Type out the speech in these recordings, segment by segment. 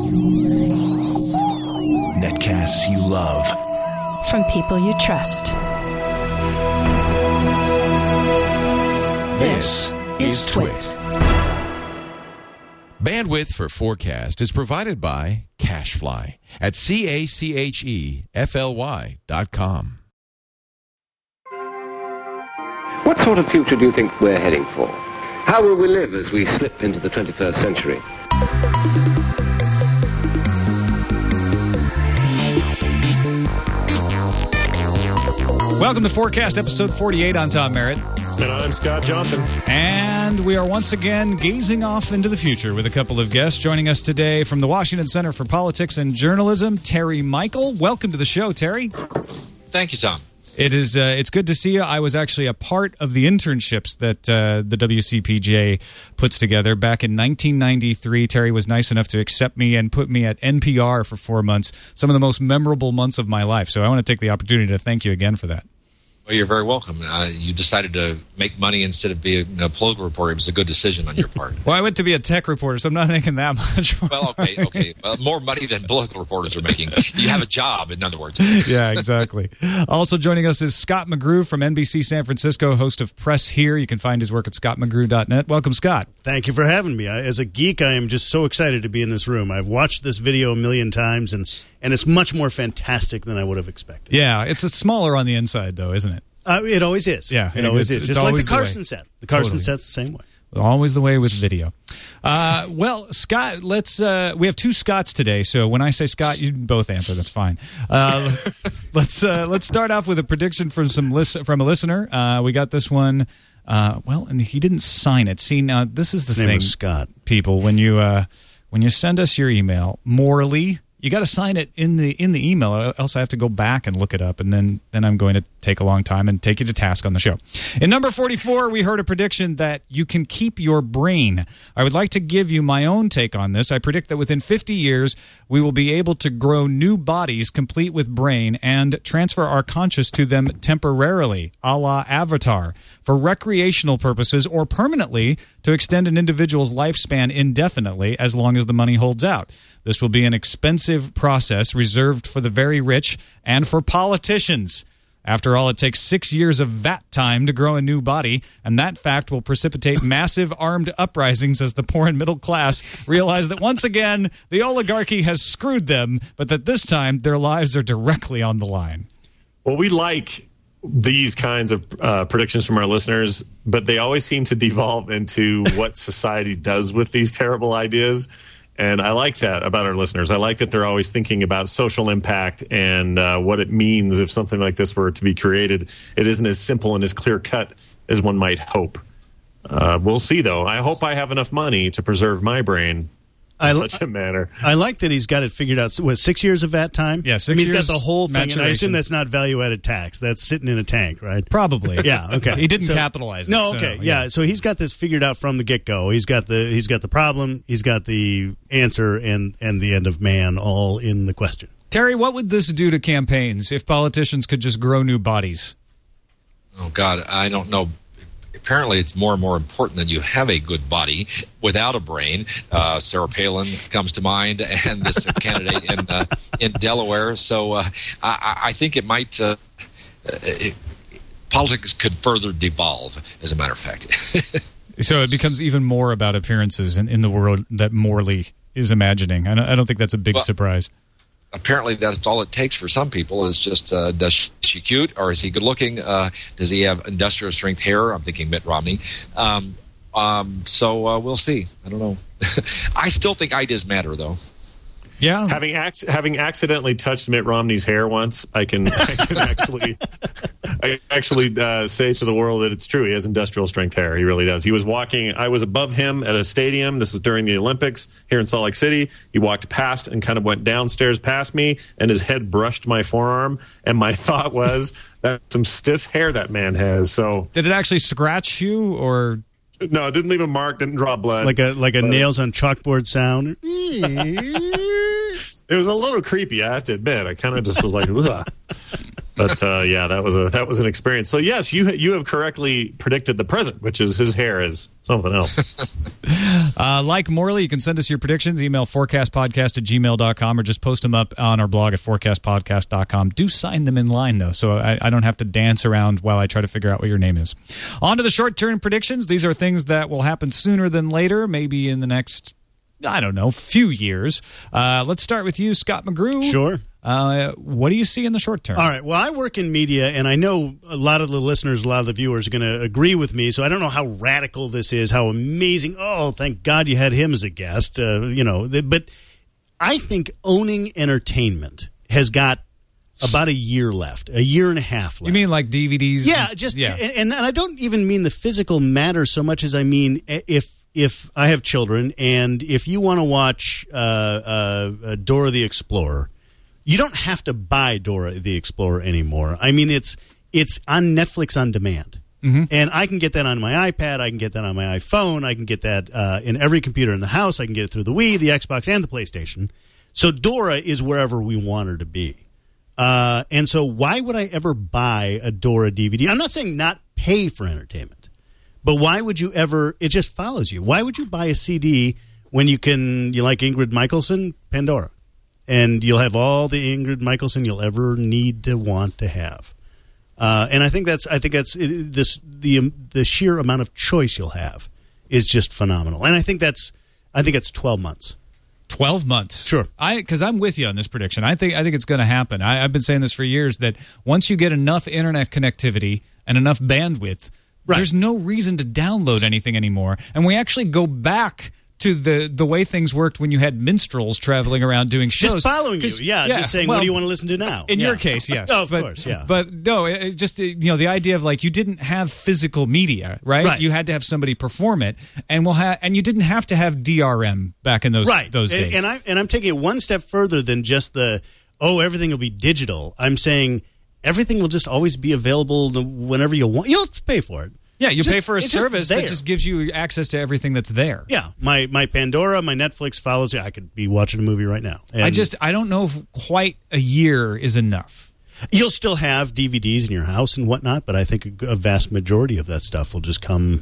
Netcasts you love. From people you trust. This is Twit. Bandwidth for Forecast is provided by CacheFly at CACHEFLY.com. What sort of future do you think we're heading for? How will we live as we slip into the 21st century? Welcome to Forecast, episode 48. I'm Tom Merritt. And I'm Scott Johnson. And we are once again gazing off into the future with a couple of guests. Joining us today from the Washington Center for Politics and Journalism, Terry Michael. Welcome to the show, Terry. Thank you, Tom. It's good to see you. I was actually a part of the internships that the WCPJ puts together back in 1993. Terry was nice enough to accept me and put me at NPR for 4 months, some of the most memorable months of my life. So I want to take the opportunity to thank you again for that. Well, you're very welcome. You decided to make money instead of being a political reporter. It was a good decision on your part. Well, I went to be a tech reporter, so I'm not making that much more. Well, okay. More money than political reporters are making. You have a job, in other words. Yeah, exactly. Also joining us is Scott McGrew from NBC San Francisco, host of Press Here. You can find his work at scottmcgrew.net. Welcome, Scott. Thank you for having me. As a geek, I am just so excited to be in this room. I've watched this video a million times, and it's much more fantastic than I would have expected. Yeah, it's smaller on the inside, though, isn't it? It always is. Yeah, it always is. It's just like the always Carson set. The Carson set's the same way. Always the way with video. Well, Scott, let's. We have two Scotts today, so when I say Scott, you both answer. That's fine. Let's start off with a prediction from a listener. We got this one. And he didn't sign it. See, now this is the thing. His name is Scott. People, when you send us your email, Morley, you got to sign it in the email, else I have to go back and look it up, and then I'm going to take a long time and take you to task on the show. In number 44, we heard a prediction that you can keep your brain. I would like to give you my own take on this. I predict that within 50 years, we will be able to grow new bodies complete with brain and transfer our conscious to them temporarily, a la Avatar, for recreational purposes or permanently to extend an individual's lifespan indefinitely as long as the money holds out. This will be an expensive process reserved for the very rich and for politicians. After all, it takes 6 years of VAT time to grow a new body, and that fact will precipitate massive armed uprisings as the poor and middle class realize that once again the oligarchy has screwed them, but that this time their lives are directly on the line. Well, we like these kinds of predictions from our listeners, but they always seem to devolve into what society does with these terrible ideas. And I like that about our listeners. I like that they're always thinking about social impact and what it means if something like this were to be created. It isn't as simple and as clear-cut as one might hope. We'll see, though. I hope I have enough money to preserve my brain in such a manner. I like that he's got it figured out. What, 6 years of VAT time? Yeah, 6 He's years got the whole thing. maturation. And I assume that's not value-added tax. That's sitting in a tank, right? Probably. Yeah, okay. He didn't capitalize it. No, so, okay. Yeah, so he's got this figured out from the get-go. He's got the problem, he's got the answer, and the end of man all in the question. Terry, what would this do to campaigns if politicians could just grow new bodies? Oh, God, I don't know. Apparently, it's more and more important that you have a good body without a brain. Sarah Palin comes to mind, and this candidate in Delaware. So I think it might politics could further devolve, as a matter of fact. So it becomes even more about appearances in the world that Morley is imagining. I don't think that's a big surprise. Apparently, that's all it takes for some people is just, does she cute or is he good looking? Does he have industrial strength hair? I'm thinking Mitt Romney. So we'll see. I don't know. I still think ideas matter, though. Yeah. Having accidentally touched Mitt Romney's hair once, I can actually say to the world that it's true. He has industrial strength hair. He really does. He was walking. I was above him at a stadium. This is during the Olympics here in Salt Lake City. He walked past and kind of went downstairs past me, and his head brushed my forearm. And my thought was, that's some stiff hair that man has. So did it actually scratch you or? No, it didn't leave a mark. Didn't draw blood. Like a nails on chalkboard sound. It was a little creepy, I have to admit. I kind of just was like, ugh. But yeah, that was an experience. So yes, you have correctly predicted the present, which is his hair is something else. Like Morley, you can send us your predictions. Email forecastpodcast@gmail.com or just post them up on our blog at forecastpodcast.com. Do sign them in line, though, so I don't have to dance around while I try to figure out what your name is. On to the short-term predictions. These are things that will happen sooner than later, maybe in the next, I don't know, few years. Let's start with you, Scott McGrew. Sure. What do you see in the short term? All right. Well, I work in media, and I know a lot of the listeners, a lot of the viewers are going to agree with me, so I don't know how radical this is, how amazing. Oh, thank God you had him as a guest. But I think owning entertainment has got about a year left, a year and a half left. You mean like DVDs? Yeah, and I don't even mean the physical matter so much as I mean if I have children, and if you want to watch Dora the Explorer, you don't have to buy Dora the Explorer anymore. I mean, it's on Netflix on demand. Mm-hmm. And I can get that on my iPad. I can get that on my iPhone. I can get that in every computer in the house. I can get it through the Wii, the Xbox, and the PlayStation. So Dora is wherever we want her to be. And so why would I ever buy a Dora DVD? I'm not saying not pay for entertainment, but why would you ever? It just follows you. Why would you buy a CD when you like Ingrid Michaelson, Pandora? And you'll have all the Ingrid Michaelson you'll ever need to want to have, and I think that's the sheer amount of choice you'll have is just phenomenal. And I think it's 12 months. 12 months. Sure. Because I'm with you on this prediction. I think it's going to happen. I've been saying this for years that once you get enough internet connectivity and enough bandwidth, there's no reason to download anything anymore. And we actually go back to the way things worked when you had minstrels traveling around doing shows. Just following you, just saying, what do you want to listen to now? In your case, yes. Oh, of course, yeah. But no, the idea of like you didn't have physical media, right? You had to have somebody perform it, and you didn't have to have DRM back in those days. And I'm taking it one step further than just everything will be digital. I'm saying everything will just always be available whenever you want. You'll have to pay for it. Yeah, you pay for a service that just gives you access to everything that's there. Yeah, my Pandora, my Netflix follows you. I could be watching a movie right now. And I don't know if quite a year is enough. You'll still have DVDs in your house and whatnot, but I think a vast majority of that stuff will just come,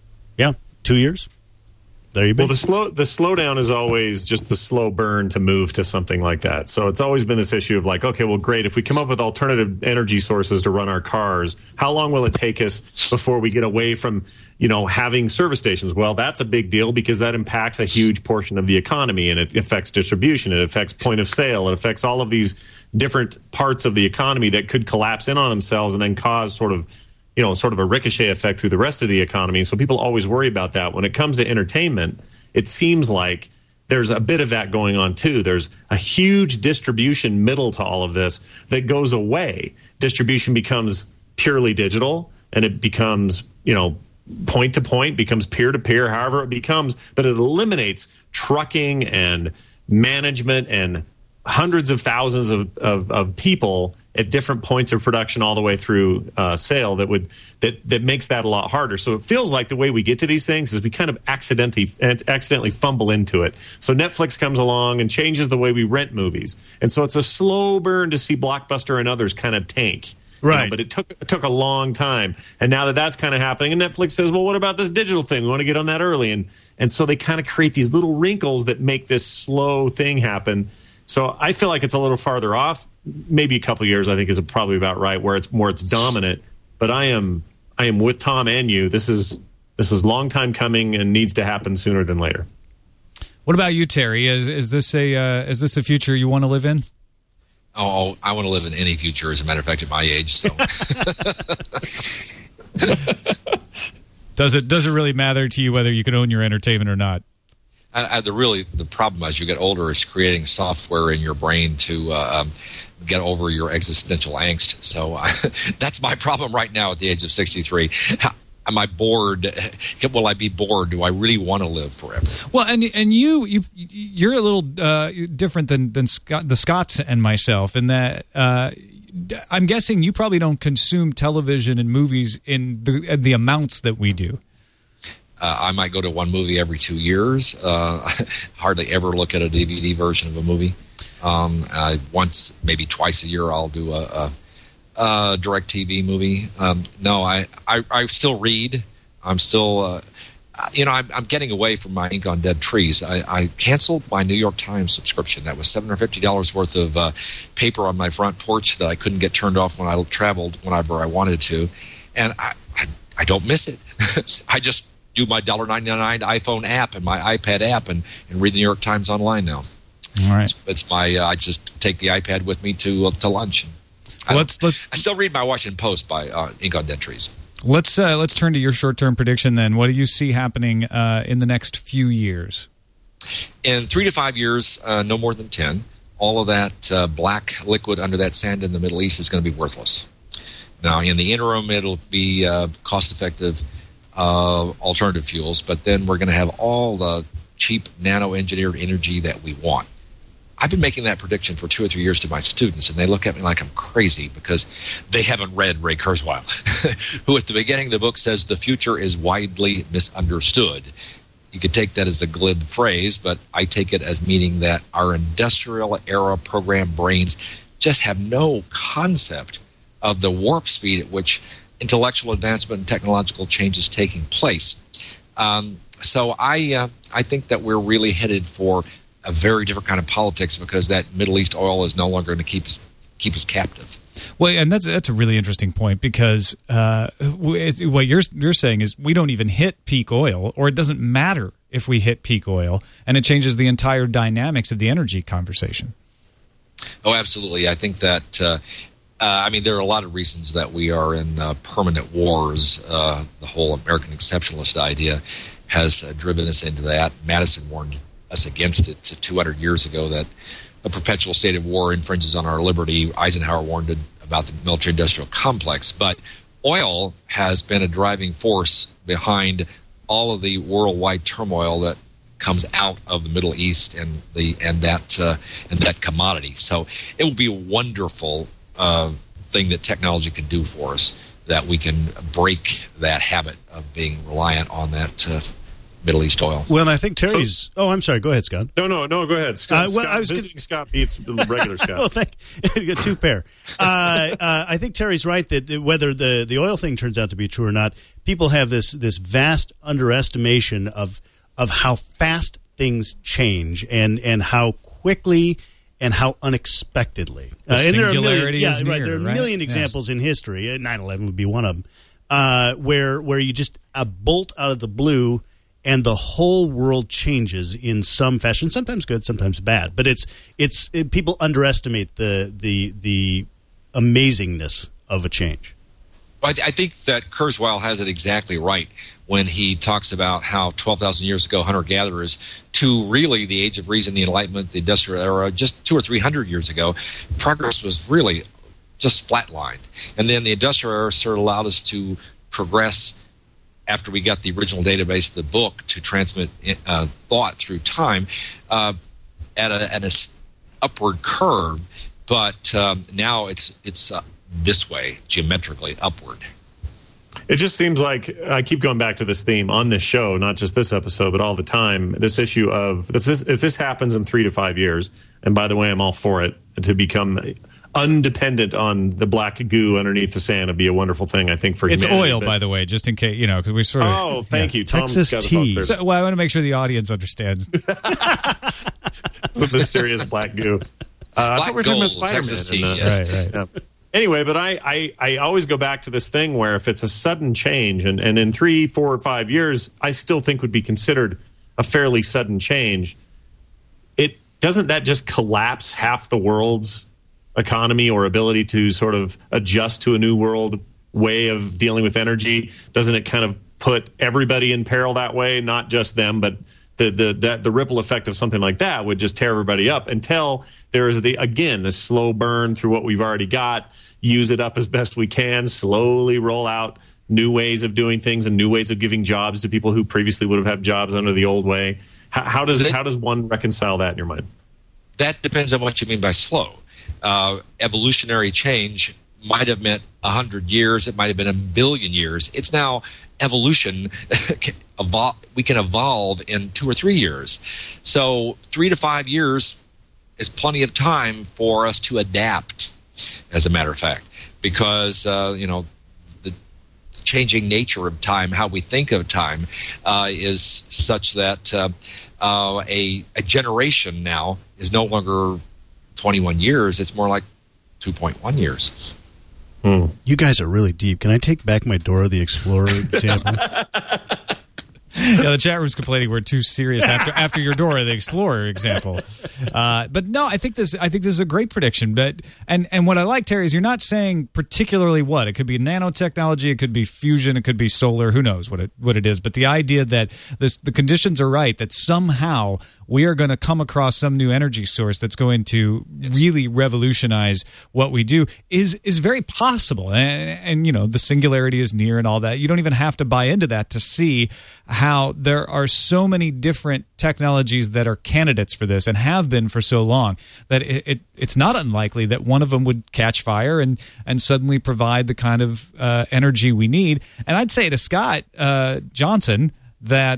2 years. There you go. Well, the slowdown is always just the slow burn to move to something like that. So it's always been this issue of like, okay, well, great. If we come up with alternative energy sources to run our cars, how long will it take us before we get away from, having service stations? Well, that's a big deal because that impacts a huge portion of the economy, and it affects distribution. It affects point of sale. It affects all of these different parts of the economy that could collapse in on themselves and then cause sort of a ricochet effect through the rest of the economy. So people always worry about that. When it comes to entertainment, it seems like there's a bit of that going on too. There's a huge distribution middle to all of this that goes away. Distribution becomes purely digital, and it becomes, point to point, becomes peer to peer, however it becomes, but it eliminates trucking and management and hundreds of thousands of people at different points of production all the way through sale that makes that a lot harder. So it feels like the way we get to these things is we kind of accidentally fumble into it. So Netflix comes along and changes the way we rent movies. And so it's a slow burn to see Blockbuster and others kind of tank. Right. But it took a long time. And now that's kind of happening, and Netflix says, well, what about this digital thing? We want to get on that early. And so they kind of create these little wrinkles that make this slow thing happen. So I feel like it's a little farther off. Maybe a couple of years, I think, is probably about right, where it's dominant. But I am with Tom and you. This is long time coming and needs to happen sooner than later. What about you, Terry? Is this a future you want to live in? Oh, I want to live in any future. As a matter of fact, at my age, so. Does it really matter to you whether you can own your entertainment or not? The problem as you get older is creating software in your brain to get over your existential angst. So that's my problem right now at the age of 63. Am I bored? Will I be bored? Do I really want to live forever? Well, and you're a little different than the Scots and myself in that I'm guessing you probably don't consume television and movies in the amounts that we do. I might go to one movie every 2 years. Hardly ever look at a DVD version of a movie. Once, maybe twice a year, I'll do DirecTV movie. No, I still read. I'm still, I'm getting away from my Ink on Dead Trees. I canceled my New York Times subscription. That was $750 worth of paper on my front porch that I couldn't get turned off when I traveled whenever I wanted to. And I don't miss it. I just do my $1.99 iPhone app and my iPad app and read the New York Times online now. All right. It's my I just take the iPad with me to lunch. I still read my Washington Post by Ink on Dead Trees. Let's turn to your short-term prediction then. What do you see happening in the next few years? In 3 to 5 years, no more than 10, all of that black liquid under that sand in the Middle East is going to be worthless. Now, in the interim, it'll be cost-effective alternative fuels, but then we're going to have all the cheap nano-engineered energy that we want. I've been making that prediction for 2 or 3 years to my students, and they look at me like I'm crazy because they haven't read Ray Kurzweil, who at the beginning of the book says the future is widely misunderstood. You could take that as a glib phrase, but I take it as meaning that our industrial era programmed brains just have no concept of the warp speed at which intellectual advancement and technological change is taking place. So I think that we're really headed for a very different kind of politics because that Middle East oil is no longer going to keep us captive. Well, and that's a really interesting point because what you're saying is we don't even hit peak oil, or it doesn't matter if we hit peak oil, and it changes the entire dynamics of the energy conversation. Oh, absolutely. I think that there are a lot of reasons that we are in permanent wars. The whole American exceptionalist idea has driven us into that. Madison warned us against it 200 years ago, that a perpetual state of war infringes on our liberty. Eisenhower warned about the military-industrial complex. But oil has been a driving force behind all of the worldwide turmoil that comes out of the Middle East and that commodity. So it will be a wonderful thing that technology can do for us, that we can break that habit of being reliant on that Middle East oil. Well, and I think Terry's... I'm sorry. Go ahead, Scott. No, go ahead. Scott, visiting Scott beats regular Scott. Oh, thank you. Two pair. I think Terry's right that whether the oil thing turns out to be true or not, people have this vast underestimation of how fast things change and how quickly and how unexpectedly. And there are a million examples in history. 9/11 would be one of them, where you just a bolt out of the blue, and the whole world changes in some fashion. Sometimes good, sometimes bad. But people underestimate the amazingness of a change. I think that Kurzweil has it exactly right when he talks about how 12,000 years ago, hunter-gatherers, to really the Age of Reason, the Enlightenment, the Industrial Era, just 200 or 300 years ago, progress was really just flatlined. And then the Industrial Era sort of allowed us to progress after we got the original database of the book to transmit thought through time at an upward curve. But now it's this way, geometrically upward. It just seems like I keep going back to this theme on this show, not just this episode, but all the time. This issue of if this happens in 3 to 5 years, and by the way, I'm all for it, to become undependent on the black goo underneath the sand would be a wonderful thing, I think, for humanity. It's oil, by the way, just in case, because we sort of... Oh, thank you. Texas tea. So, I want to make sure the audience understands. Some mysterious black goo. I thought we were talking about Spider-Man. Texas tea, yes. Right. Yeah. Anyway, but I always go back to this thing where if it's a sudden change, and in 3, 4, or 5 years, I still think would be considered a fairly sudden change, doesn't that just collapse half the world's economy or ability to sort of adjust to a new world way of dealing with energy? Doesn't it kind of put everybody in peril that way? Not just them, but the ripple effect of something like that would just tear everybody up until there is the slow burn through what we've already got, use it up as best we can, slowly roll out new ways of doing things and new ways of giving jobs to people who previously would have had jobs under the old way. How does one reconcile that in your mind? That depends on what you mean by slow. Evolutionary change might have meant 100 years. It might have been 1 billion years. It's now evolution. We can evolve in 2 or 3 years. So 3 to 5 years is plenty of time for us to adapt. as a matter of fact, because the changing nature of time, how we think of time, is such that a generation now is no longer 21 years; it's more like 2.1 years. You guys are really deep. Can I take back my Dora the Explorer example? Yeah, the chat room's complaining we're too serious after your Dora the Explorer example. But no, I think this is a great prediction. But and what I like, Terry, is you're not saying particularly what. It could be nanotechnology, it could be fusion, it could be solar. Who knows what it is? But the idea that the conditions are right, that somehow we are going to come across some new energy source that's going to really revolutionize what we do is very possible. And the singularity is near and all that. You don't even have to buy into that to see how there are so many different technologies that are candidates for this and have been for so long that it's not unlikely that one of them would catch fire and suddenly provide the kind of energy we need. And I'd say to Scott Johnson that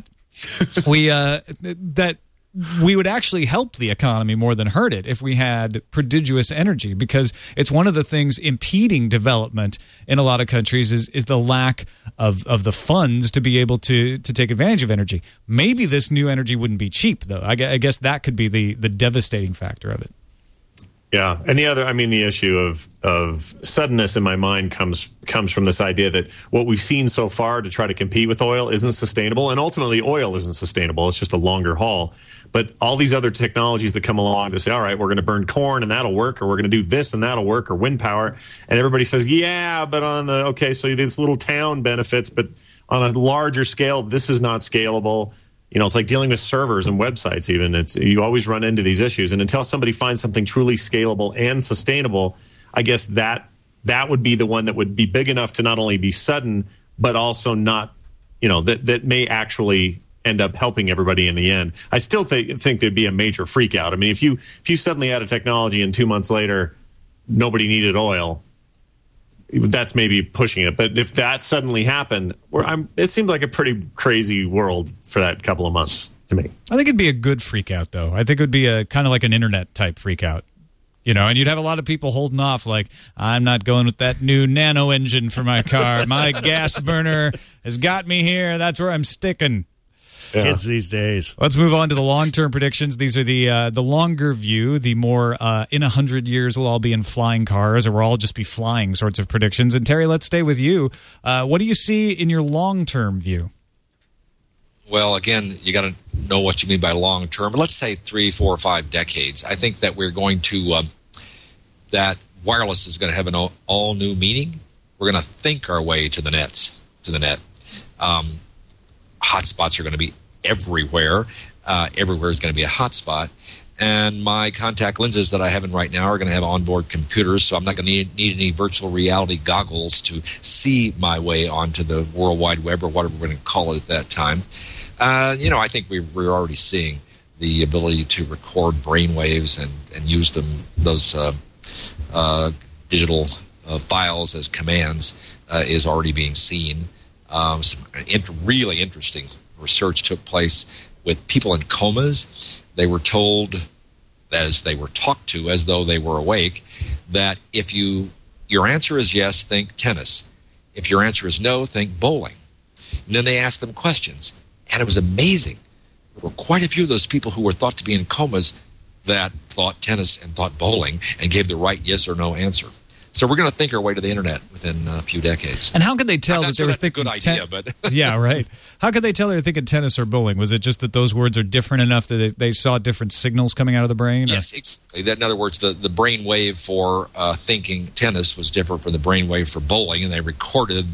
we would actually help the economy more than hurt it if we had prodigious energy, because it's one of the things impeding development in a lot of countries is the lack of the funds to be able to take advantage of energy. Maybe this new energy wouldn't be cheap, though. I guess that could be the devastating factor of it. Yeah, and the issue of suddenness in my mind comes from this idea that what we've seen so far to try to compete with oil isn't sustainable, and ultimately oil isn't sustainable. It's just a longer haul. But all these other technologies that come along to say, all right, we're going to burn corn and that'll work, or we're going to do this and that'll work, or wind power, and everybody says, yeah, but so this little town benefits, but on a larger scale, this is not scalable. It's like dealing with servers and websites even. You always run into these issues. And until somebody finds something truly scalable and sustainable, I guess that would be the one that would be big enough to not only be sudden, but also not, that may actually end up helping everybody in the end. I still think there'd be a major freak out. I mean, if you suddenly had a technology and 2 months later, nobody needed oil, that's maybe pushing it. But if that suddenly happened, it seemed like a pretty crazy world for that couple of months to me. I think it'd be a good freak out, though. I think it would be a kind of like an internet type freak out. And you'd have a lot of people holding off, like, I'm not going with that new nano engine for my car. My gas burner has got me here. That's where I'm sticking. Yeah. Kids these days. Let's move on to the long-term predictions. These are the longer view, the more in 100 years we'll all be in flying cars, or we'll all just be flying sorts of predictions. And Terry, let's stay with you. What do you see in your long-term view? Well, again, you got to know what you mean by long-term. But let's say 3, 4, or 5 decades. I think that we're going to that wireless is going to have an all-new meaning. We're going to think our way to the net. Hotspots are going to be everywhere. Everywhere is going to be a hotspot. And my contact lenses that I have in right now are going to have onboard computers, so I'm not going to need any virtual reality goggles to see my way onto the World Wide Web, or whatever we're going to call it at that time. I think we're already seeing the ability to record brainwaves and use those digital files as commands is already being seen. Some really interesting research took place with people in comas. They were told, as they were talked to as though they were awake, that if your answer is yes, think tennis. If your answer is no, think bowling. And then they asked them questions. And it was amazing. There were quite a few of those people who were thought to be in comas that thought tennis and thought bowling and gave the right yes or no answer. So we're going to think our way to the internet within a few decades. And how could they tell that they were thinking? That's a good idea, but yeah, right. How could they tell they were thinking tennis or bowling? Was it just that those words are different enough that they saw different signals coming out of the brain? Yes, exactly. In other words, the brain wave for thinking tennis was different from the brain wave for bowling, and they recorded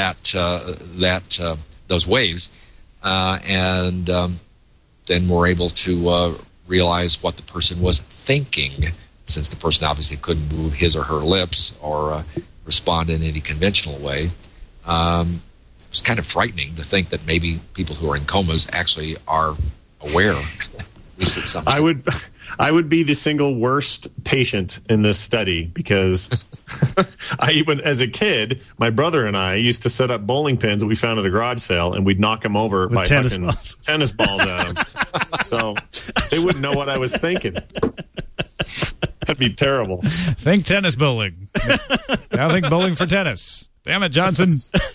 those waves, and then were able to realize what the person was thinking, since the person obviously couldn't move his or her lips or respond in any conventional way. It was kind of frightening to think that maybe people who are in comas actually are aware. At least at some stage. I would be the single worst patient in this study, because as a kid, my brother and I used to set up bowling pins that we found at a garage sale, and we'd knock them over by tennis balls at them. So they wouldn't know what I was thinking. That'd be terrible. Think tennis bowling. Now think bowling for tennis. Damn it, Johnson.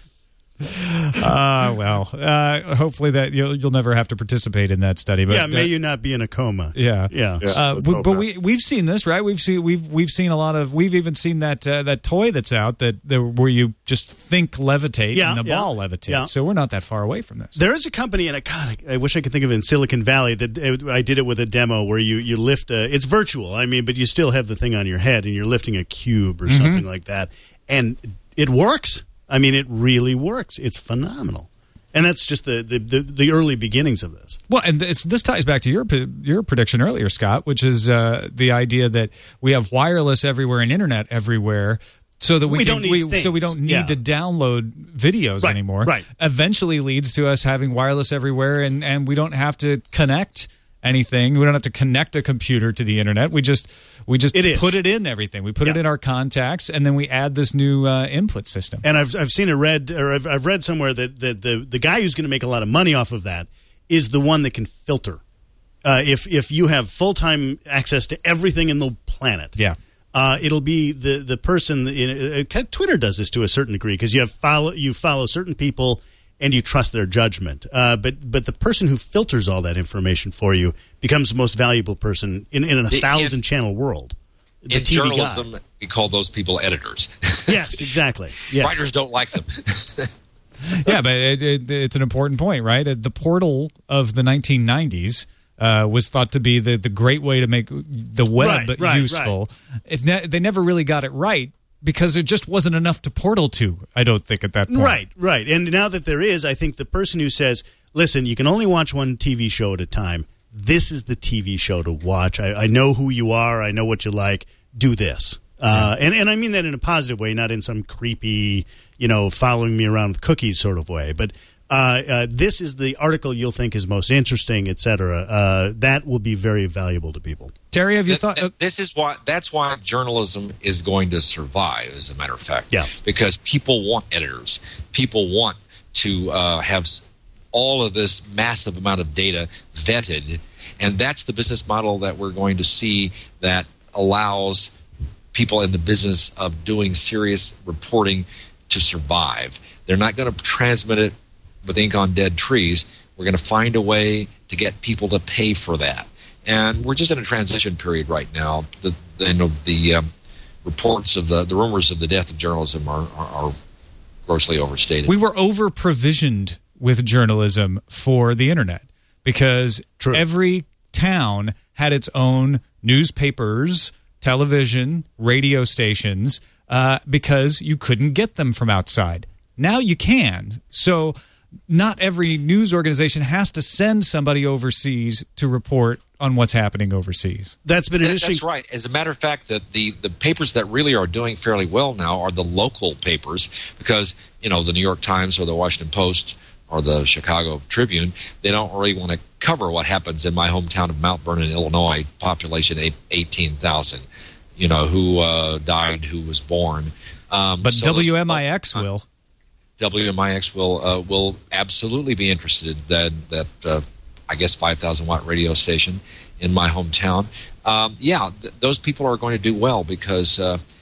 Hopefully that you'll never have to participate in that study. But may you not be in a coma. Yeah. But that. we've seen this, right? We've seen a lot of. We've even seen that toy that's out that where you just think levitate and the ball levitates. Yeah. So we're not that far away from this. There is a company, and I wish I could think of it, in Silicon Valley that I did it with a demo where you lift it's virtual. I mean, but you still have the thing on your head and you're lifting a cube or something like that, and it works. I mean, it really works. It's phenomenal. And that's just the early beginnings of this. Well, and this ties back to your prediction earlier, Scott, which is the idea that we have wireless everywhere and internet everywhere, so that we don't need to download videos anymore. Right. Eventually leads to us having wireless everywhere, and we don't have to connect anything. We don't have to connect a computer to the internet. We just put it in everything. We put it in our contacts, and then we add this new input system. And I've read somewhere that the guy who's going to make a lot of money off of that is the one that can filter. If you have full-time access to everything in the planet, it'll be the person. Twitter does this to a certain degree because you follow certain people and you trust their judgment. But the person who filters all that information for you becomes the most valuable person in a 1,000-channel world. The in TV journalism, guy. we call those people editors. Yes, exactly. Yes. Writers don't like them. Yeah, but it's an important point, right? The portal of the 1990s was thought to be the great way to make the web useful. Right. They never really got it right, because there just wasn't enough to portal to, I don't think, at that point. Right. And now that there is, I think the person who says, listen, you can only watch one TV show at a time, this is the TV show to watch. I know who you are. I know what you like. Do this. And I mean that in a positive way, not in some creepy, following me around with cookies sort of way. But this is the article you'll think is most interesting, et cetera. That will be very valuable to people. Terry, have you thought? That's why journalism is going to survive, as a matter of fact. Yeah. Because people want editors. People want to have all of this massive amount of data vetted. And that's the business model that we're going to see that allows people in the business of doing serious reporting to survive. They're not going to transmit it with ink on dead trees. We're going to find a way to get people to pay for that. And we're just in a transition period right now. The reports of the rumors of the death of journalism are grossly overstated. We were over-provisioned with journalism for the internet because every town had its own newspapers, television, radio stations, because you couldn't get them from outside. Now you can. So not every news organization has to send somebody overseas to report on what's happening overseas. That's been interesting. That's right. As a matter of fact, the papers that really are doing fairly well now are the local papers because, the New York Times or the Washington Post or the Chicago Tribune, they don't really want to cover what happens in my hometown of Mount Vernon, Illinois, population 18,000, who died, who was born. But so WMIX will. WMIX will absolutely be interested that I guess 5,000 watt radio station in my hometown. Those people are going to do well because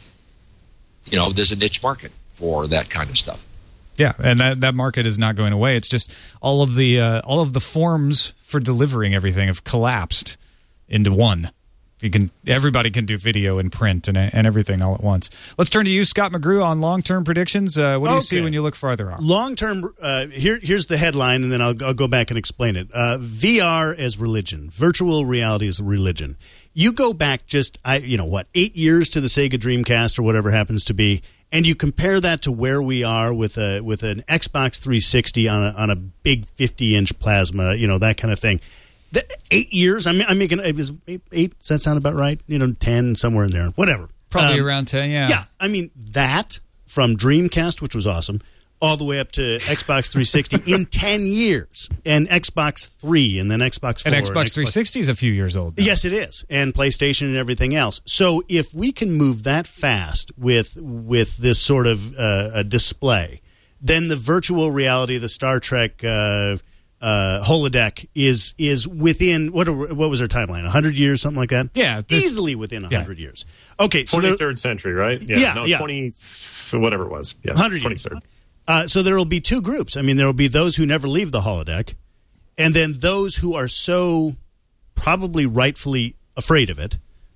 there's a niche market for that kind of stuff. Yeah, and that market is not going away. It's just all of the forms for delivering everything have collapsed into one. Everybody can do video and print and everything all at once. Let's turn to you, Scott McGrew, on long-term predictions. What do you see when you look farther on? Long-term, here's the headline, and then I'll go back and explain it. VR as religion. Virtual reality as a religion. You go back 8 years to the Sega Dreamcast or whatever happens to be, and you compare that to where we are with an Xbox 360 on a big 50-inch plasma, that kind of thing. 8 years? I'm making it was 8. Does that sound about right? 10, somewhere in there. Whatever. Probably around 10. Yeah. Yeah. I mean that from Dreamcast, which was awesome, all the way up to Xbox 360 in 10 years, and Xbox 3, and then Xbox 4. And Xbox 360 is a few years old now. Yes, it is, and PlayStation and everything else. So if we can move that fast with this sort of a display, then the virtual reality, the Star Trek holodeck is within what was our timeline? 100 years, something like that. Yeah, easily within 100 years. Okay, so 23rd century, right? Yeah, 20, whatever it was. Yeah, 100 23rd. years. So there will be two groups. I mean, there will be those who never leave the holodeck, and then those who are so probably rightfully afraid of it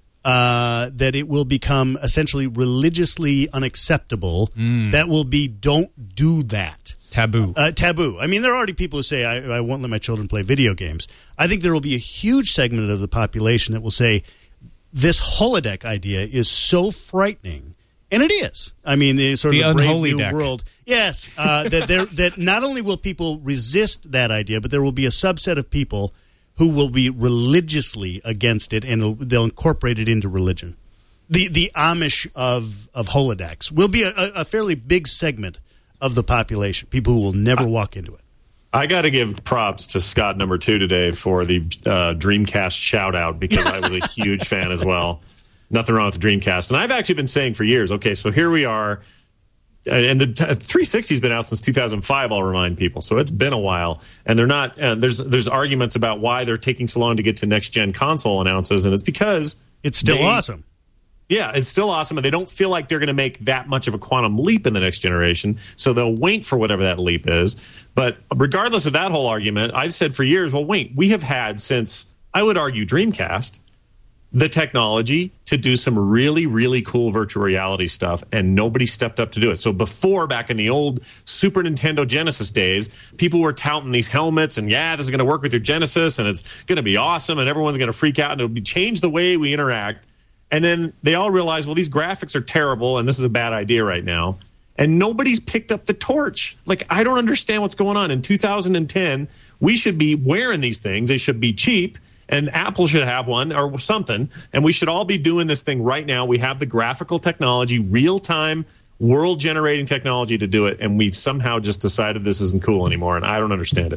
that it will become essentially religiously unacceptable. That will be don't do that. Taboo. Taboo. I mean, there are already people who say, I won't let my children play video games. I think there will be a huge segment of the population that will say, this holodeck idea is so frightening. And it is. I mean, the sort of the brave unholy new deck. world. Yes. That not only will people resist that idea, but there will be a subset of people who will be religiously against it, and they'll incorporate it into religion. The Amish of holodecks will be a fairly big segment of the population, people who will never walk into it. I got to give props to Scott number 2 today for the Dreamcast shout out, because I was a huge fan as well. Nothing wrong with the Dreamcast. And I've actually been saying for years, okay, so here we are. And the 360's been out since 2005, I'll remind people. So it's been a while. And they're not, there's arguments about why they're taking so long to get to next-gen console announces. And it's because it's still awesome. Yeah, it's still awesome, and they don't feel like they're going to make that much of a quantum leap in the next generation, so they'll wait for whatever that leap is. But regardless of that whole argument, I've said for years, well, wait, we have had since, I would argue, Dreamcast, the technology to do some really, really cool virtual reality stuff, and nobody stepped up to do it. So before, back in the old Super Nintendo Genesis days, people were touting these helmets, and this is going to work with your Genesis, and it's going to be awesome, and everyone's going to freak out, and it'll change the way we interact. And then they all realize, well, these graphics are terrible, and this is a bad idea right now. And nobody's picked up the torch. Like, I don't understand what's going on. In 2010, we should be wearing these things. They should be cheap, and Apple should have one or something. And we should all be doing this thing right now. We have the graphical technology, real-time, world-generating technology to do it, and we've somehow just decided this isn't cool anymore, and I don't understand it.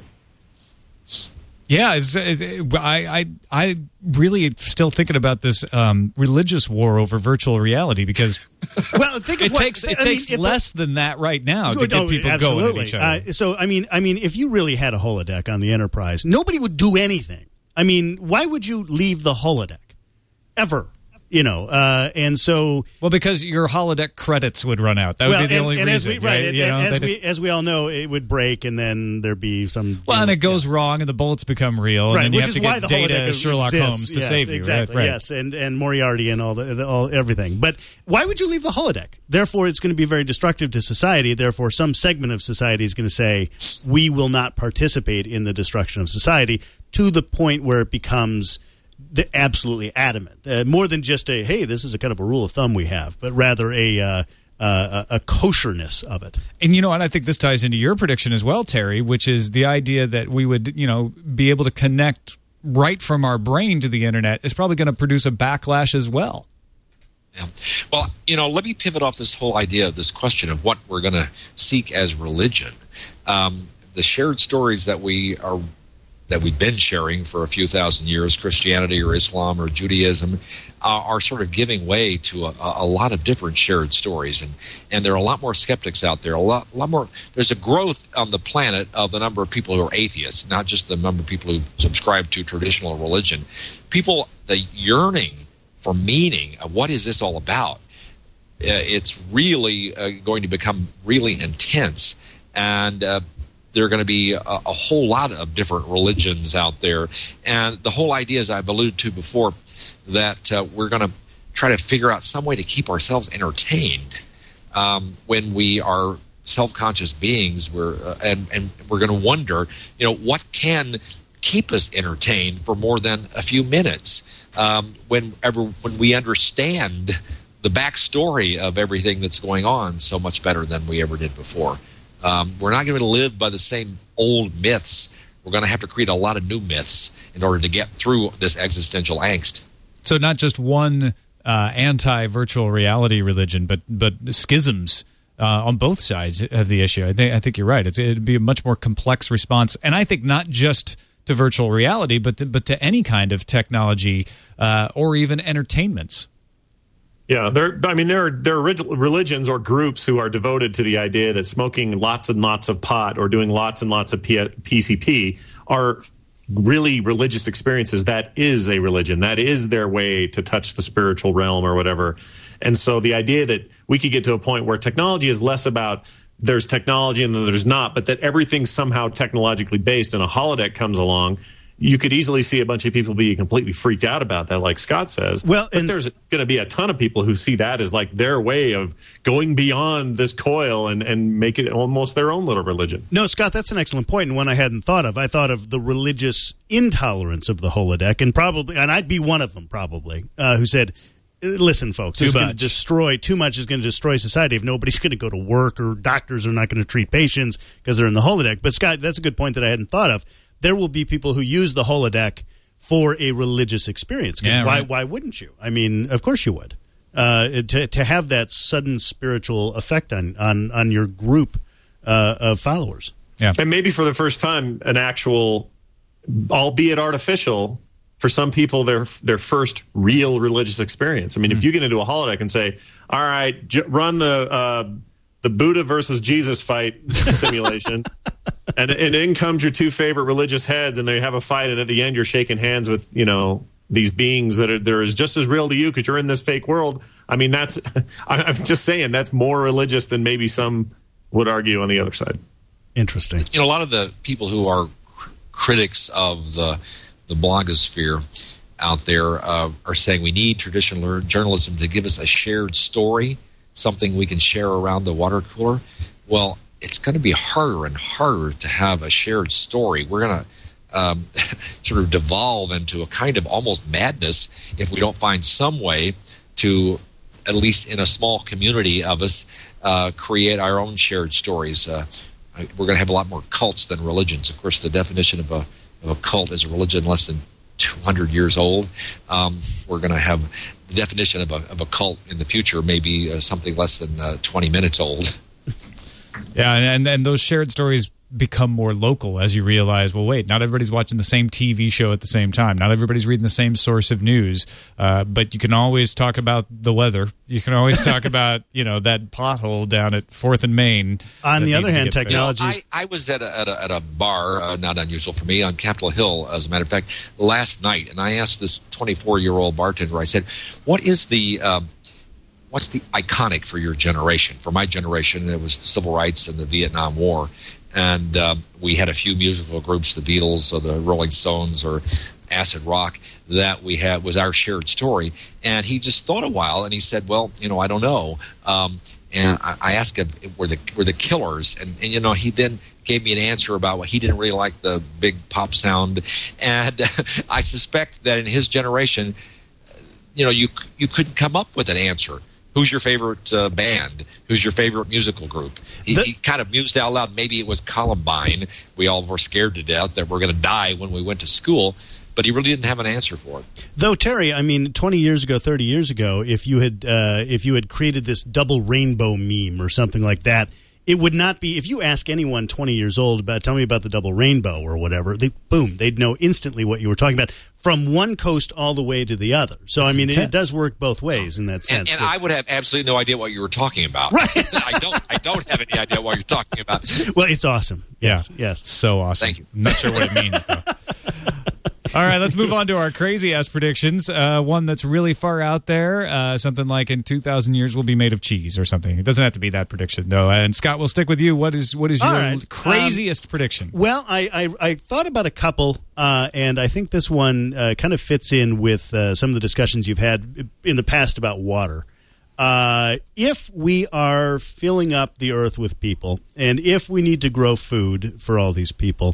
Yeah, I really still thinking about this religious war over virtual reality, because well, think of it takes less than that right now to get people going at each other. So I mean, if you really had a holodeck on the Enterprise, nobody would do anything. I mean, why would you leave the holodeck ever? And so... Well, because your holodeck credits would run out. That would be the only reason. As we all know, it would break, and then there'd be some... Well, and it goes wrong, and the bullets become real, and then you have to get Data Sherlock Holmes to save you. Exactly, yes, and Moriarty and all everything. But why would you leave the holodeck? Therefore, it's going to be very destructive to society. Therefore, some segment of society is going to say, we will not participate in the destruction of society, to the point where it becomes... absolutely adamant, more than just hey, this is a kind of a rule of thumb we have, but rather a kosherness of it. And and I think this ties into your prediction as well, Terry, which is the idea that we would be able to connect right from our brain to the internet is probably going to produce a backlash as well. Yeah. Well, let me pivot off this whole idea of this question of what we're going to seek as religion. The shared stories that we've been sharing for a few thousand years, Christianity or Islam or Judaism, are sort of giving way to a lot of different shared stories. And there are a lot more skeptics out there, a lot more. There's a growth on the planet of the number of people who are atheists, not just the number of people who subscribe to traditional religion. People, the yearning for meaning of what is this all about, it's really going to become really intense. And there are going to be a whole lot of different religions out there. And the whole idea, as I've alluded to before, that we're going to try to figure out some way to keep ourselves entertained when we are self-conscious beings. And we're going to wonder, what can keep us entertained for more than a few minutes when we understand the backstory of everything that's going on so much better than we ever did before. We're not going to live by the same old myths. We're going to have to create a lot of new myths in order to get through this existential angst. So not just one anti-virtual reality religion, but schisms on both sides of the issue. I think you're right. It'd be a much more complex response, and I think not just to virtual reality, but to any kind of technology or even entertainments. Yeah, there are religions or groups who are devoted to the idea that smoking lots and lots of pot or doing lots and lots of PCP are really religious experiences. That is a religion. That is their way to touch the spiritual realm or whatever. And so the idea that we could get to a point where technology is less about there's technology and then there's not, but that everything's somehow technologically based and a holodeck comes along, you could easily see a bunch of people be completely freaked out about that, like Scott says. Well, but there's going to be a ton of people who see that as like their way of going beyond this coil and make it almost their own little religion. No, Scott, that's an excellent point, and one I hadn't thought of. I thought of the religious intolerance of the holodeck, and I'd be one of them probably, who said, listen, folks, too much is going to destroy society if nobody's going to go to work or doctors are not going to treat patients because they're in the holodeck. But, Scott, that's a good point that I hadn't thought of. There will be people who use the holodeck for a religious experience. Yeah, right. Why wouldn't you? I mean, of course you would. To have that sudden spiritual effect on your group of followers. Yeah. And maybe for the first time, an actual, albeit artificial, for some people, their first real religious experience. I mean, if you get into a holodeck and say, all right, run the Buddha versus Jesus fight simulation, and in comes your two favorite religious heads, and they have a fight, and at the end you're shaking hands with, these beings that are just as real to you because you're in this fake world. I mean, I'm just saying that's more religious than maybe some would argue on the other side. Interesting. A lot of the people who are critics of the blogosphere out there are saying we need traditional journalism to give us a shared story, something we can share around the water cooler. Well, it's going to be harder and harder to have a shared story. We're going to sort of devolve into a kind of almost madness if we don't find some way to, at least in a small community of us, create our own shared stories. We're going to have a lot more cults than religions. Of course, the definition of a cult is a religion less than 200 years old. We're going to have the definition of a cult in the future, maybe something less than 20 minutes old. Yeah, and those shared stories become more local as you realize, well, wait, not everybody's watching the same TV show at the same time. Not everybody's reading the same source of news. But you can always talk about the weather. You can always talk about, that pothole down at 4th and Main. On the other hand, technology... I was at a bar, not unusual for me, on Capitol Hill, as a matter of fact, last night, and I asked this 24-year-old bartender, I said, what's the iconic for your generation? For my generation, it was civil rights and the Vietnam War. And we had a few musical groups, the Beatles or the Rolling Stones or acid rock, that we had was our shared story. And he just thought a while, and he said, well, I don't know. And I asked him, were the Killers? And he then gave me an answer about what he didn't really like the big pop sound. And I suspect that in his generation, you couldn't come up with an answer. Who's your favorite band? Who's your favorite musical group? He kind of mused out loud. Maybe it was Columbine. We all were scared to death that we're going to die when we went to school, but he really didn't have an answer for it. Though, Terry, 20 years ago, 30 years ago, if you had created this double rainbow meme or something like that, it would not be, if you ask anyone 20 years old tell me about the double rainbow or whatever, they'd know instantly what you were talking about from one coast all the way to the other. So, it does work both ways in that sense. And I would have absolutely no idea what you were talking about. Right. I don't have any idea what you're talking about. Well, it's awesome. Yes. So awesome. Thank you. I'm not sure what it means, though. All right, let's move on to our crazy-ass predictions. One that's really far out there, something like in 2,000 years we'll be made of cheese or something. It doesn't have to be that prediction, though. And Scott, we'll stick with you. What is your craziest prediction? Well, I thought about a couple, and I think this one kind of fits in with some of the discussions you've had in the past about water. If we are filling up the earth with people, and if we need to grow food for all these people,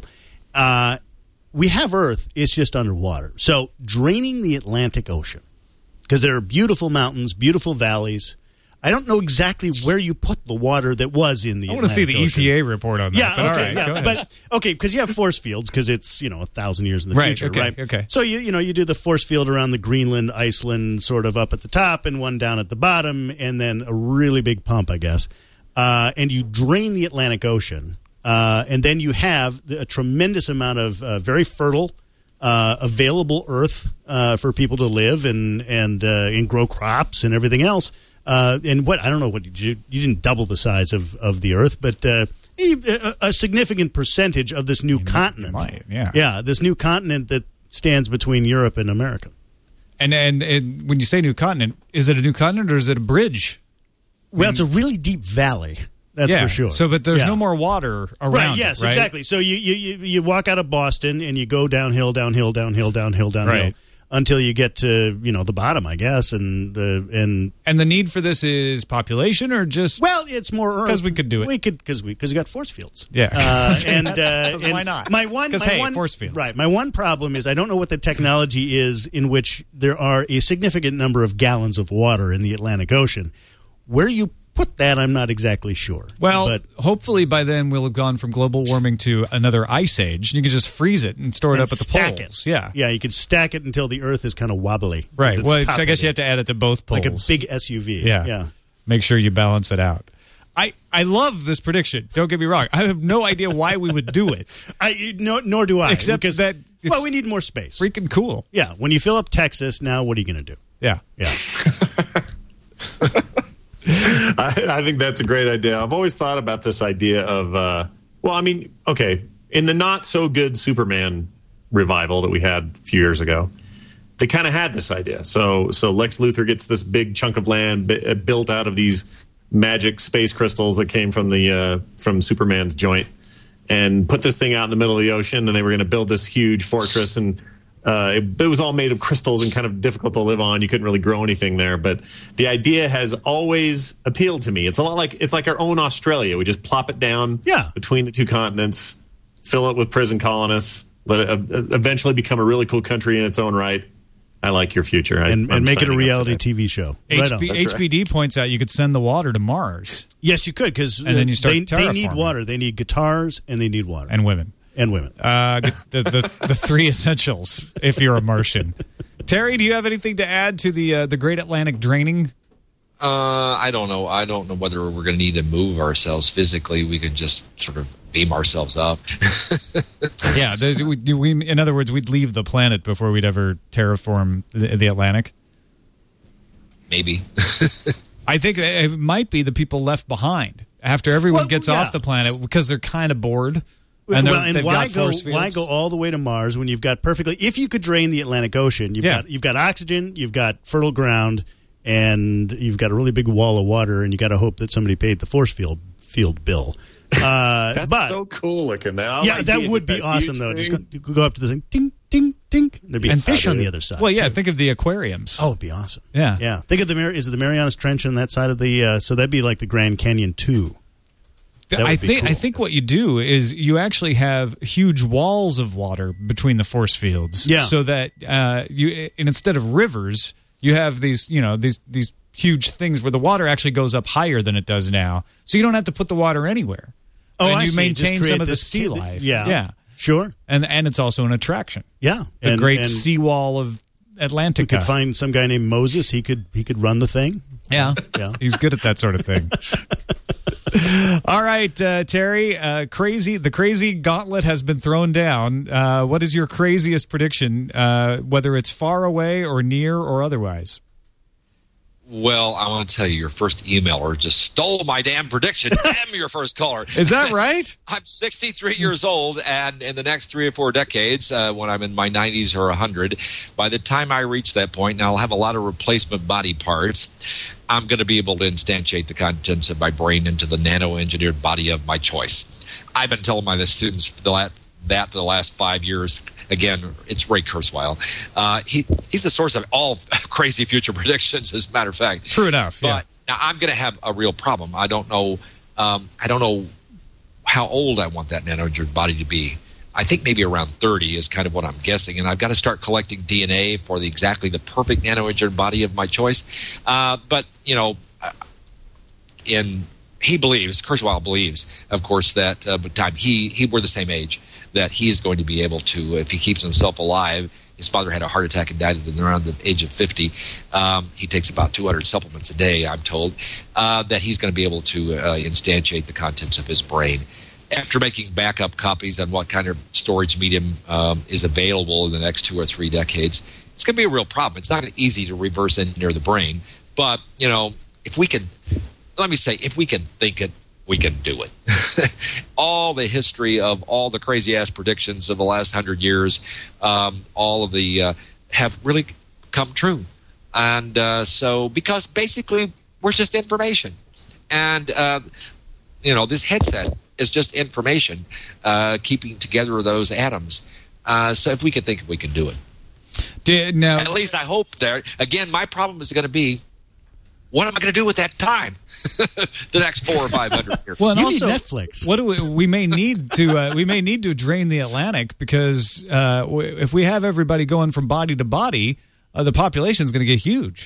we have Earth, it's just underwater. So draining the Atlantic Ocean, because there are beautiful mountains, beautiful valleys. I don't know exactly where you put the water that was in the Atlantic Ocean. I want to see the EPA report on that. Yeah, but okay, all right, yeah, go ahead. But because you have force fields, because it's 1,000 years in the future, right? Okay. So you do the force field around the Greenland, Iceland, sort of up at the top, and one down at the bottom, and then a really big pump, I guess. And you drain the Atlantic Ocean. And then you have a tremendous amount of very fertile, available earth for people to live and grow crops and everything else. And I don't know what you didn't double the size of the earth, but a significant percentage of this new continent. might, yeah. Yeah, this new continent that stands between Europe and America. And when you say new continent, is it a new continent or is it a bridge? Well, it's a really deep valley. That's for sure. So, but there's Yeah. no more water around Right, yes, it, right? exactly. So you walk out of Boston and you go downhill Right. until you get to, the bottom, I guess, and And the need for this is population or just well, it's more Earth. 'Cause we could do it. We could because we got force fields. Yeah. And why not? My one 'Cause, my hey, one- force fields. Right. My one problem is I don't know what the technology is in which there are a significant number of gallons of water in the Atlantic Ocean. Where you put that, I'm not exactly sure. Well, but, hopefully by then we'll have gone from global warming to another ice age. You can just freeze it and store it and up at the stack poles. it. Yeah. Yeah, you could stack it until the Earth is kind of wobbly. Right. It's Well, so I top guess you heavy. have to add it to both poles. Like a big SUV. Yeah. Yeah. Make sure you balance it out. I love this prediction. Don't get me wrong. I have no idea why we would do it. Nor do I. Except because, that it's well, we need more space. Freaking cool. Yeah. When you fill up Texas, now what are you going to do? Yeah. Yeah. I think that's a great idea. I've always thought about this idea of, in the not so good Superman revival that we had a few years ago, they kind of had this idea. So Lex Luthor gets this big chunk of land built out of these magic space crystals that came from Superman's joint, and put this thing out in the middle of the ocean, and they were going to build this huge fortress, and it was all made of crystals and kind of difficult to live on. You couldn't really grow anything there, but the idea has always appealed to me. It's a lot like our own Australia. We just plop it down between the two continents, fill it with prison colonists, let it eventually become a really cool country in its own right. I like your future. And I'm make it a signing up reality for that. TV show. Right on. HBD points out you could send the water to Mars. Yes, you could, because And then you start they need terraforming. water. They need guitars, and they need water. And women. The three essentials if you're a Martian. Terry, do you have anything to add to the Great Atlantic draining? I don't know. I don't know whether we're going to need to move ourselves physically. We could just sort of beam ourselves up. Yeah. In other words, we'd leave the planet before we'd ever terraform the Atlantic. Maybe. I think it might be the people left behind after everyone gets off the planet because they're kind of bored. And they've why got go? force fields. Why go all the way to Mars when you've got perfectly? If you could drain the Atlantic Ocean, you've got oxygen, you've got fertile ground, and you've got a really big wall of water, and you got to hope that somebody paid the force field bill. That's but, so cool looking. That would be awesome though. Just go up to this thing, ding, ding, ding. There'd be a fish on the other side. Well, yeah. Think of the aquariums. Oh, it'd be awesome. Yeah, yeah. Think of is it the Marianas Trench on that side of the? So that'd be like the Grand Canyon 2. I think what you do is you actually have huge walls of water between the force fields. Yeah. So that and instead of rivers, you have these these huge things where the water actually goes up higher than it does now. So you don't have to put the water anywhere. Oh, and I you see. maintain Just some of the create sea this- life. Yeah. Sure. And it's also an attraction. Yeah. The great and seawall of Atlantica. we could find some guy named Moses. He could run the thing. Yeah. Yeah. He's good at that sort of thing. All right, Terry. The crazy gauntlet has been thrown down. What is your craziest prediction, whether it's far away or near or otherwise? Well, I want to tell you, your first emailer just stole my damn prediction. Damn your first caller. Is that right? I'm 63 years old, and in the next 3 or 4 decades, when I'm in my 90s or 100, by the time I reach that point, and I'll have a lot of replacement body parts, I'm going to be able to instantiate the contents of my brain into the nano-engineered body of my choice. I've been telling my students that for the last 5 years. Again, it's Ray Kurzweil. He's the source of all crazy future predictions, as a matter of fact. True enough. But now I'm going to have a real problem. I don't know how old I want that nano-engineered body to be. I think maybe around 30 is kind of what I'm guessing, and I've got to start collecting DNA for exactly the perfect nano-engineered body of my choice. But Kurzweil believes, of course, that by the time we're the same age, that he is going to be able to, if he keeps himself alive. His father had a heart attack and died around the age of 50. He takes about 200 supplements a day, I'm told, that he's going to be able to instantiate the contents of his brain. After making backup copies on what kind of storage medium is available in the next 2 or 3 decades, it's going to be a real problem. It's not easy to reverse engineer the brain, but if we can think it, we can do it. all the history of all the crazy-ass predictions of the last 100 years, all of the have really come true. And so because basically we're just information. And, this headset is just information keeping together those atoms. So if we can think we can do it. At least I hope there. Again, my problem is going to be, what am I going to do with that time? The next 400 or 500 years. Well, and you also, need Netflix. What do we may need to drain the Atlantic, because if we have everybody going from body to body, the population is going to get huge.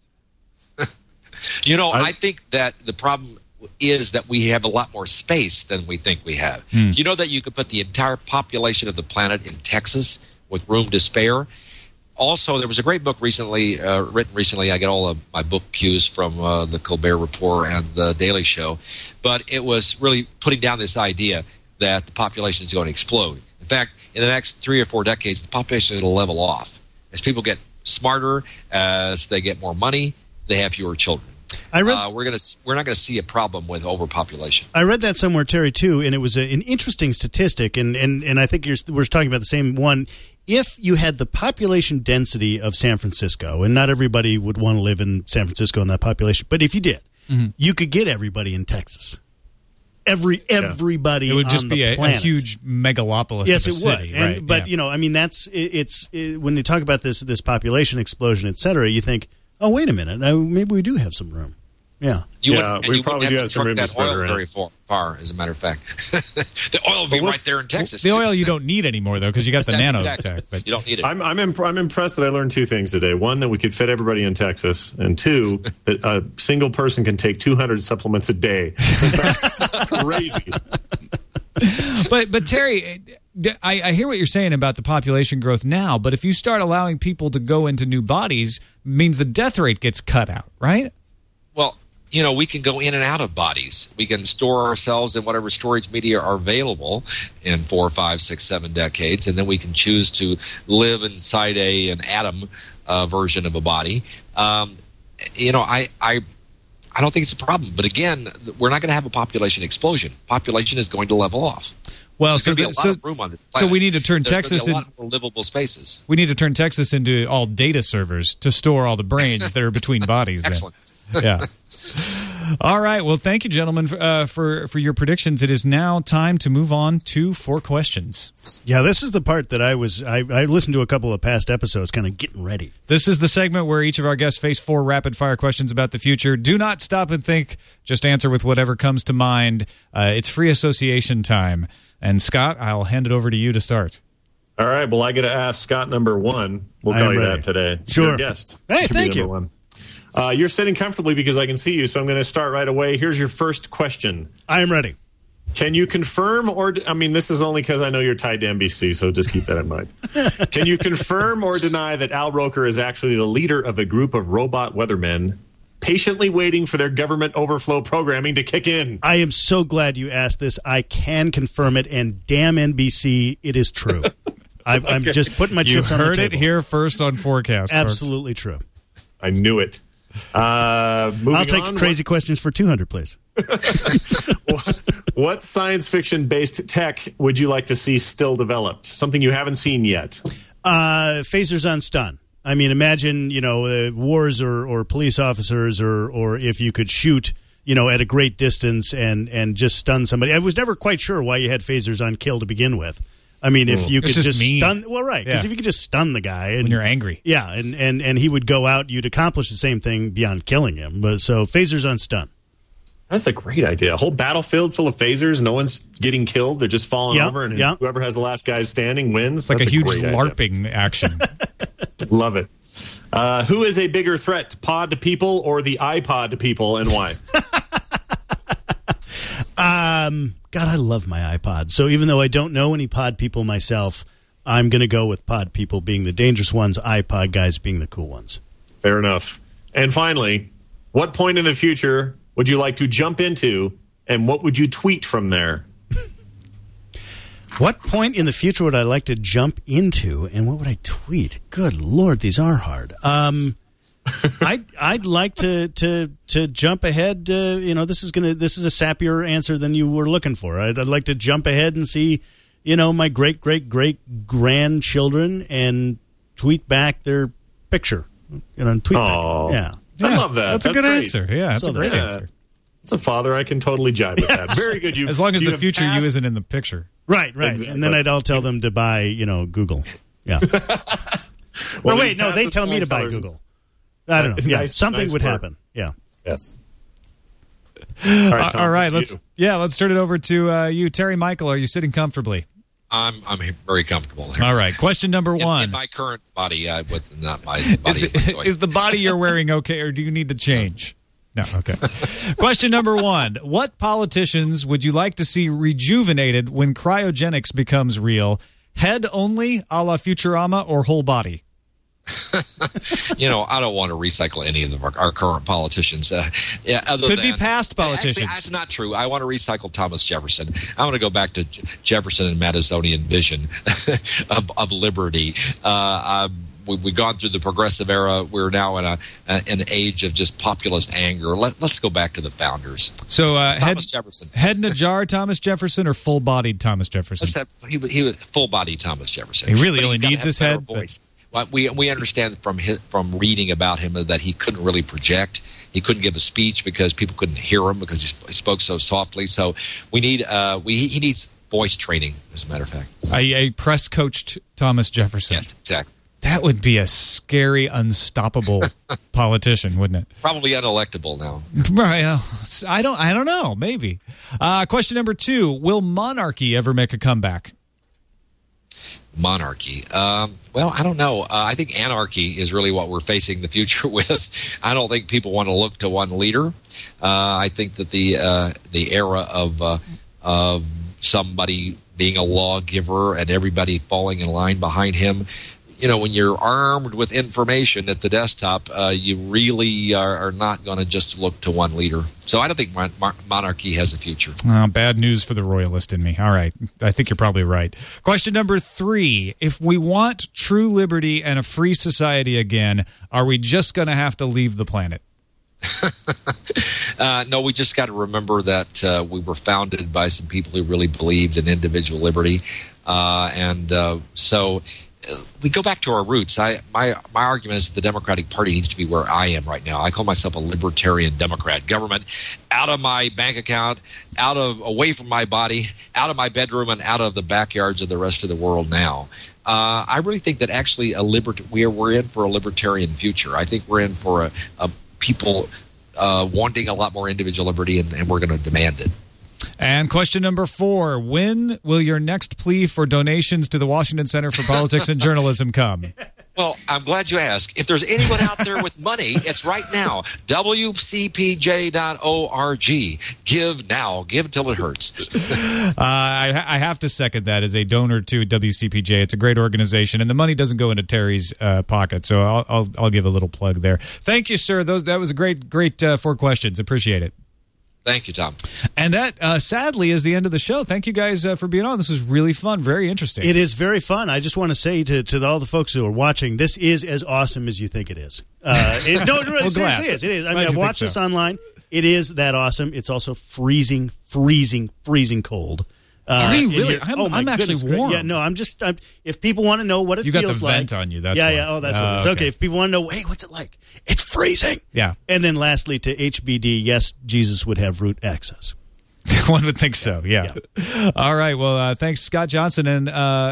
I think that the problem is that we have a lot more space than we think we have. You know that you could put the entire population of the planet in Texas with room to spare? Also, there was a great book recently, written recently. I get all of my book cues from the Colbert Report and the Daily Show. But it was really putting down this idea that the population is going to explode. In fact, in the next 3 or 4 decades, the population is going to level off. As people get smarter, as they get more money, they have fewer children. We're not going to see a problem with overpopulation. I read that somewhere, Terry, too, and it was an interesting statistic, and I think we're talking about the same one. If you had the population density of San Francisco, and not everybody would want to live in San Francisco in that population, but if you did, you could get everybody in Texas. Everybody. It would just on be the a planet. huge megalopolis. Yes, of a it would. city, And, right? but that's it's when they talk about this population explosion, et cetera, you think, oh, wait a minute, maybe we do have some room. Yeah. We You probably wouldn't do have have to some room truck to that spread oil around. very far, as a matter of fact. The oil would be right there in Texas. The oil you don't need anymore, though, because you got the That's nanotech. exactly. But You don't need it. I'm impressed that I learned 2 things today. 1, that we could fit everybody in Texas, and 2, that a single person can take 200 supplements a day. That's crazy. But Terry, I hear what you're saying about the population growth now, but if you start allowing people to go into new bodies, it means the death rate gets cut out, right? Well, we can go in and out of bodies. We can store ourselves in whatever storage media are available in 4, 5, 6, 7 decades, and then we can choose to live inside an atom version of a body. I don't think it's a problem. But again, we're not going to have a population explosion. Population is going to level off. Well, There's going to be a lot of room on this planet. So we need to turn Texas a lot more livable spaces. We need to turn Texas into all data servers to store all the brains that are between bodies. Excellent. Yeah. All right. Well, thank you, gentlemen, for your predictions. It is now time to move on to 4 questions. Yeah, this is the part that I listened to a couple of past episodes, kind of getting ready. This is the segment where each of our guests face 4 rapid-fire questions about the future. Do not stop and think. Just answer with whatever comes to mind. It's free association time. And, Scott, I'll hand it over to you to start. All right. Well, I get to ask Scott number 1. We'll call you ready. that today. Sure. Your guest. Hey, Should be thank number you. 1. You're sitting comfortably because I can see you, so I'm going to start right away. Here's your first question. I am ready. Can you confirm this is only because I know you're tied to NBC, so just keep that in mind. Can you confirm or deny that Al Roker is actually the leader of a group of robot weathermen patiently waiting for their government overflow programming to kick in? I am so glad you asked this. I can confirm it, and damn NBC, it is true. I'm just putting my chips on the table. You heard it here first on Forecast. Absolutely true. I knew it. I'll take crazy questions for 200, please. What science fiction-based tech would you like to see still developed? Something you haven't seen yet? Phasers on stun. I mean, imagine, wars or police officers or if you could shoot, at a great distance and just stun somebody. I was never quite sure why you had phasers on kill to begin with. I mean, if you could just stun... Well, right, because if you could just stun the guy... And, when you're angry. Yeah, and he would go out, you'd accomplish the same thing beyond killing him. But so, phasers on stun. That's a great idea. A whole battlefield full of phasers. No one's getting killed. They're just falling over, and whoever has the last guy standing wins. It's like a huge LARPing action. Love it. Who is a bigger threat, Pod to people or the iPod to people, and why? God, I love my iPod. So even though I don't know any pod people myself, I'm going to go with pod people being the dangerous ones, iPod guys being the cool ones. Fair enough. And finally, what point in the future would you like to jump into, and what would you tweet from there? What point in the future would I like to jump into, and what would I tweet? Good Lord, these are hard. I'd like to jump ahead. This is a sappier answer than you were looking for. I'd like to jump ahead and see, my great grandchildren and tweet back their picture. Tweet back. Yeah. I love that. That's a good great. answer. Yeah, that's a great answer. It's a father. I can totally jive with that. Very good. As long as the future you isn't in the picture. Right. Exactly. And then I'll tell them to buy, Google. Yeah. Well, wait, no, they tell me to buy Google. I don't know. Yeah, something would happen. Yeah. Yes. All right, Tom, all right. Let's turn it over to you, Terry Michael. Are you sitting comfortably? I'm very comfortable there. All right. Question number one. In my current body, with not my body. Is the body you're wearing okay, or do you need to change? No. Okay. Question number one. What politicians would you like to see rejuvenated when cryogenics becomes real? Head only, a la Futurama, or whole body? I don't want to recycle any of our current politicians. Could be past politicians. Actually, that's not true. I want to recycle Thomas Jefferson. I want to go back to Jefferson and Madisonian vision of liberty. We've gone through the progressive era. We're now in an age of just populist anger. Let's go back to the founders. So Thomas Jefferson. Head in a jar Thomas Jefferson, or full-bodied Thomas Jefferson? He was full-bodied Thomas Jefferson. He really only needs his head. We understand from reading about him that he couldn't really project. He couldn't give a speech because people couldn't hear him because he spoke so softly. So we need he needs voice training, as a matter of fact. A press coached Thomas Jefferson. Yes, exactly. That would be a scary, unstoppable politician, wouldn't it? Probably unelectable now. I don't know. Maybe. Question number two: will monarchy ever make a comeback? Monarchy. Well, I don't know. I think anarchy is really what we're facing the future with. I don't think people want to look to one leader. I think that the era of somebody being a lawgiver and everybody falling in line behind him. When you're armed with information at the desktop, you really are not going to just look to one leader. So I don't think monarchy has a future. Bad news for the royalist in me. All right. I think you're probably right. Question number three. If we want true liberty and a free society again, are we just going to have to leave the planet? No, we just got to remember that we were founded by some people who really believed in individual liberty. So we go back to our roots. My argument is that the Democratic Party needs to be where I am right now. I call myself a libertarian Democrat. Government out of my bank account, away from my body, out of my bedroom, and out of the backyards of the rest of the world now. I really think that actually we're in for a libertarian future. I think we're in for a people wanting a lot more individual liberty, and we're going to demand it. And question number four, when will your next plea for donations to the Washington Center for Politics and Journalism come? Well, I'm glad you asked. If there's anyone out there with money, it's right now. WCPJ.org. Give now. Give till it hurts. I have to second that as a donor to WCPJ. It's a great organization, and the money doesn't go into Terry's pocket, so I'll give a little plug there. Thank you, sir. That was a great 4 questions. Appreciate it. Thank you, Tom. And that, sadly, is the end of the show. Thank you guys for being on. This was really fun, very interesting. It is very fun. I just want to say to all the folks who are watching, this is as awesome as you think it is. It seriously is. It is. I mean, I've watched this online. It is that awesome. It's also freezing cold. Are you really? I'm actually warm. Yeah, no, if people want to know what it feels like. You got the vent on you. That's yeah, why. yeah. Oh, that's what it is. Okay, if people want to know, hey, what's it like? It's freezing. Yeah. And then lastly, to HBD, yes, Jesus would have root access. One would think so, yeah. All right, well, thanks, Scott Johnson, and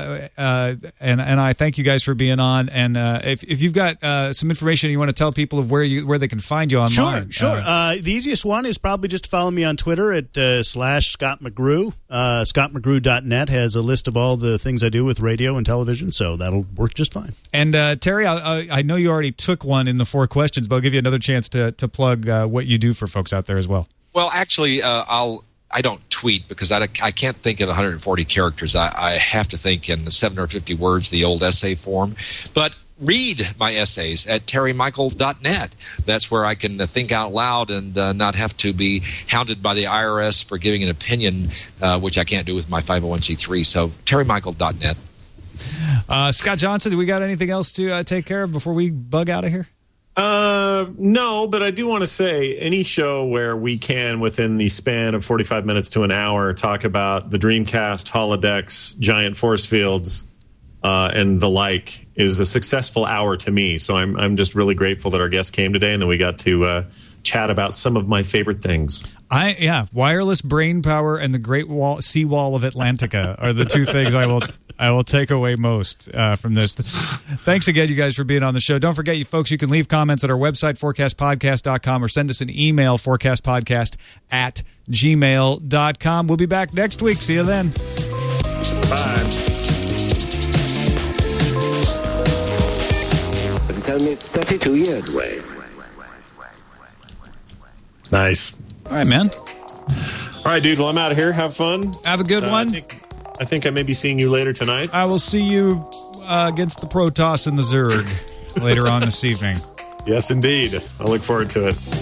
I thank you guys for being on. And if you've got some information you want to tell people of where they can find you online, sure. The easiest one is probably just to follow me on Twitter at /Scott McGrew. ScottMcGrew.net has a list of all the things I do with radio and television, so that'll work just fine. And Terry, I know you already took one in the 4 questions, but I'll give you another chance to plug what you do for folks out there as well. Well, actually, I don't tweet because I can't think of 140 characters. I have to think in 750 words, the old essay form. But read my essays at terrymichael.net. That's where I can think out loud and not have to be hounded by the IRS for giving an opinion, which I can't do with my 501c3. So terrymichael.net. Scott Johnson, do we got anything else to take care of before we bug out of here? No, but I do want to say any show where we can, within the span of 45 minutes to an hour, talk about the Dreamcast, holodecks, giant force fields, and the like is a successful hour to me. So I'm just really grateful that our guest came today and that we got to chat about some of my favorite things. Wireless brain power and the Great Seawall of Atlantica are the two things I will take away most from this. Thanks again, you guys, for being on the show. Don't forget, you folks, you can leave comments at our website, forecastpodcast.com, or send us an email, forecastpodcast@gmail.com. We'll be back next week. See you then. Bye. But it's only 32 years away. Nice. All right, man. All right, dude. Well, I'm out of here. Have fun. Have a good one. I think I may be seeing you later tonight. I will see you against the Protoss and the Zerg later on this evening. Yes, indeed. I look forward to it.